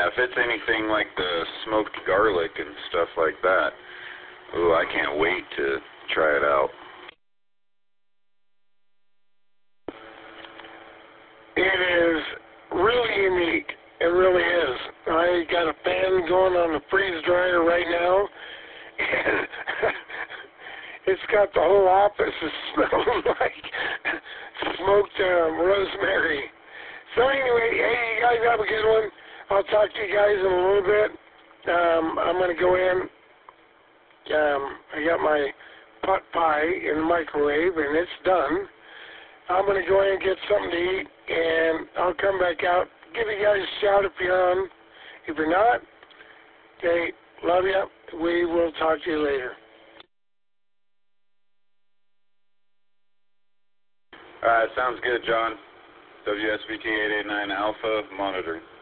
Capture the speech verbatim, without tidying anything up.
Yeah, if it's anything like the smoked garlic and stuff like that, ooh, I can't wait to try it out. It is really unique. It really is. I got a fan going on the freeze dryer right now, and it's got the whole office smelling like smoked um, rosemary. So anyway, hey, you guys have a good one. I'll talk to you guys in a little bit. Um, I'm going to go in. Um, I got my pot pie in the microwave, and it's done. I'm going to go in and get something to eat, and I'll come back out. Give you guys a shout if you're on. If you're not, okay, love you. We will talk to you later. All right, sounds good, John. W S V T eight eight nine Alpha monitoring.